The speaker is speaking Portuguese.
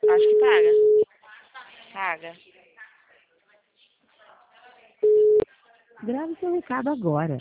Acho que paga. Paga. Grave seu recado agora.